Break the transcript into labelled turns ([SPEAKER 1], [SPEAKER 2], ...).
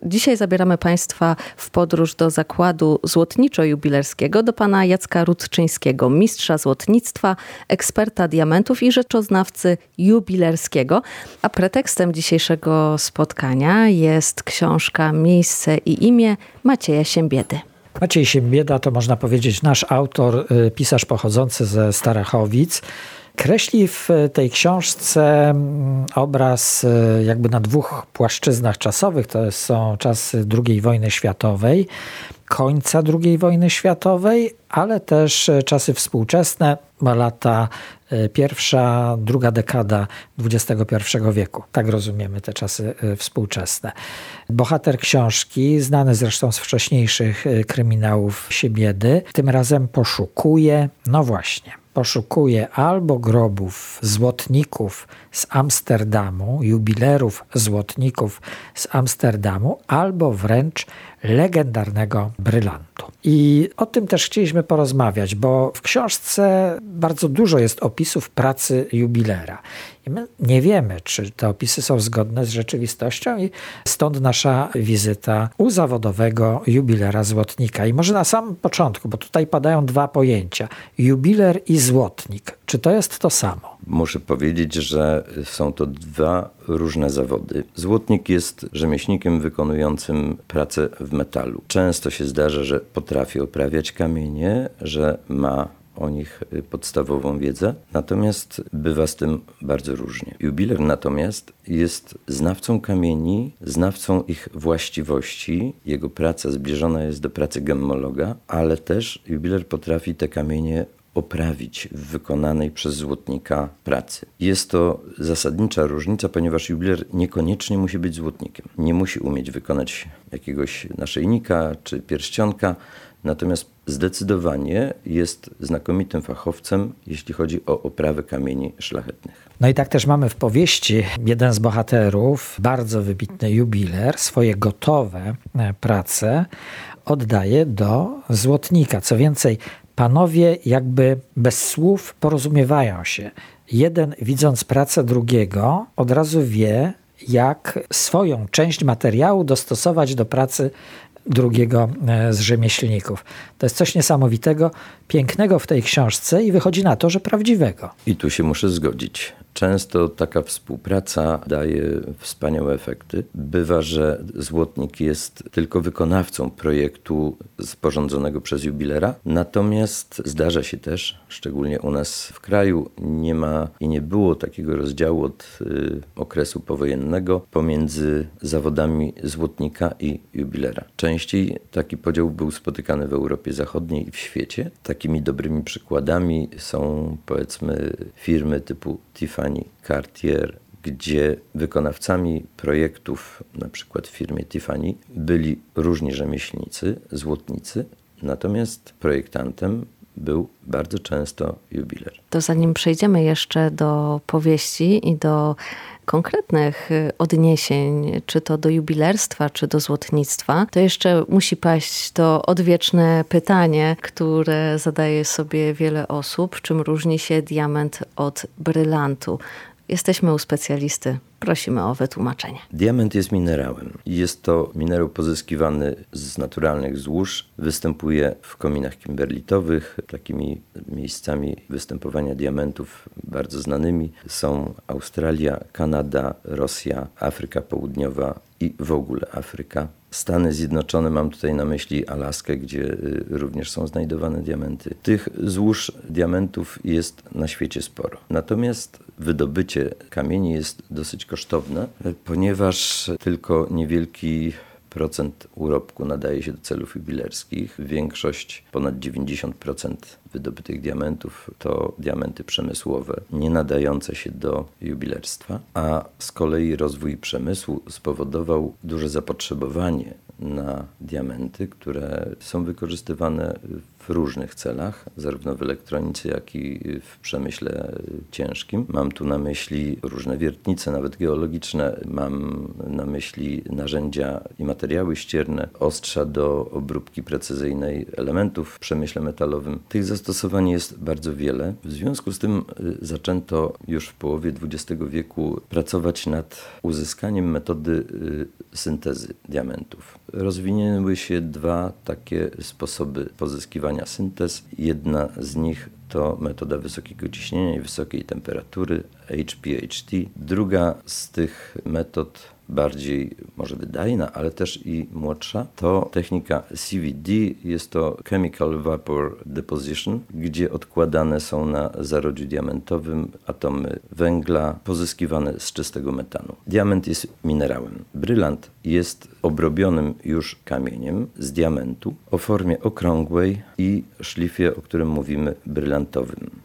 [SPEAKER 1] Dzisiaj zabieramy Państwa w podróż do zakładu złotniczo-jubilerskiego, do pana Jacka Rudczyńskiego, mistrza złotnictwa, eksperta diamentów i rzeczoznawcy jubilerskiego. A pretekstem dzisiejszego spotkania jest książka Miejsce i imię Macieja Siembiedy.
[SPEAKER 2] Maciej Siembieda to, można powiedzieć, nasz autor, pisarz pochodzący ze Starachowic. Kreśli w tej książce obraz jakby na dwóch płaszczyznach czasowych. To są czasy II wojny światowej, końca II wojny światowej, ale też czasy współczesne, lata pierwsza, druga dekada XXI wieku. Tak rozumiemy te czasy współczesne. Bohater książki, znany zresztą z wcześniejszych kryminałów Siembiedy, tym razem poszukuje albo grobów złotników z Amsterdamu, jubilerów złotników z Amsterdamu, albo wręcz legendarnego brylantu. I o tym też chcieliśmy porozmawiać, bo w książce bardzo dużo jest opisów pracy jubilera. I my nie wiemy, czy te opisy są zgodne z rzeczywistością i stąd nasza wizyta u zawodowego jubilera złotnika. I może na samym początku, bo tutaj padają dwa pojęcia. Jubiler i złotnik. Czy to jest to samo?
[SPEAKER 3] Muszę powiedzieć, że są to dwa różne zawody. Złotnik jest rzemieślnikiem wykonującym pracę w metalu. Często się zdarza, że potrafi oprawiać kamienie, że ma o nich podstawową wiedzę, natomiast bywa z tym bardzo różnie. Jubiler natomiast jest znawcą kamieni, znawcą ich właściwości. Jego praca zbliżona jest do pracy gemmologa, ale też jubiler potrafi te kamienie oprawić w wykonanej przez złotnika pracy. Jest to zasadnicza różnica, ponieważ jubiler niekoniecznie musi być złotnikiem. Nie musi umieć wykonać jakiegoś naszyjnika czy pierścionka, natomiast zdecydowanie jest znakomitym fachowcem, jeśli chodzi o oprawę kamieni szlachetnych.
[SPEAKER 2] No i tak też mamy w powieści jeden z bohaterów, bardzo wybitny jubiler, swoje gotowe prace oddaje do złotnika. Co więcej, panowie jakby bez słów porozumiewają się. Jeden, widząc pracę drugiego, od razu wie, jak swoją część materiału dostosować do pracy drugiego z rzemieślników. To jest coś niesamowitego, pięknego w tej książce i wychodzi na to, że prawdziwego.
[SPEAKER 3] I tu się muszę zgodzić. Często taka współpraca daje wspaniałe efekty. Bywa, że złotnik jest tylko wykonawcą projektu sporządzonego przez jubilera, natomiast zdarza się też, szczególnie u nas w kraju, nie ma i nie było takiego rozdziału od okresu powojennego pomiędzy zawodami złotnika i jubilera. Częściej taki podział był spotykany w Europie Zachodniej i w świecie. Takimi dobrymi przykładami są, powiedzmy, firmy typu Tiffany, Cartier, gdzie wykonawcami projektów, na przykład w firmie Tiffany, byli różni rzemieślnicy, złotnicy, natomiast projektantem był bardzo często jubiler.
[SPEAKER 1] To zanim przejdziemy jeszcze do powieści i do konkretnych odniesień, czy to do jubilerstwa, czy do złotnictwa, to jeszcze musi paść to odwieczne pytanie, które zadaje sobie wiele osób, czym różni się diament od brylantu. Jesteśmy u specjalisty. Prosimy o wytłumaczenie.
[SPEAKER 3] Diament jest minerałem. Jest to minerał pozyskiwany z naturalnych złóż. Występuje w kominach kimberlitowych. Takimi miejscami występowania diamentów bardzo znanymi są Australia, Kanada, Rosja, Afryka Południowa i w ogóle Afryka. Stany Zjednoczone, mam tutaj na myśli Alaskę, gdzie również są znajdowane diamenty. Tych złóż diamentów jest na świecie sporo. Natomiast wydobycie kamieni jest dosyć kosztowne, ponieważ tylko niewielki procent urobku nadaje się do celów jubilerskich. Większość, ponad 90% wydobytych diamentów to diamenty przemysłowe, nie nadające się do jubilerstwa, a z kolei rozwój przemysłu spowodował duże zapotrzebowanie na diamenty, które są wykorzystywane w różnych celach, zarówno w elektronice, jak i w przemyśle ciężkim. Mam tu na myśli różne wiertnice, nawet geologiczne. Mam na myśli narzędzia i materiały ścierne, ostrza do obróbki precyzyjnej elementów w przemyśle metalowym. Tych zastosowań jest bardzo wiele. W związku z tym zaczęto już w połowie XX wieku pracować nad uzyskaniem metody syntezy diamentów. Rozwinęły się dwa takie sposoby pozyskiwania syntez. Jedna z nich to metoda wysokiego ciśnienia i wysokiej temperatury, HPHT. Druga z tych metod, bardziej może wydajna, ale też i młodsza, to technika CVD, jest to Chemical Vapor Deposition, gdzie odkładane są na zarodziu diamentowym atomy węgla pozyskiwane z czystego metanu. Diament jest minerałem. Brylant jest obrobionym już kamieniem z diamentu o formie okrągłej i szlifie, o którym mówimy, brylantowym.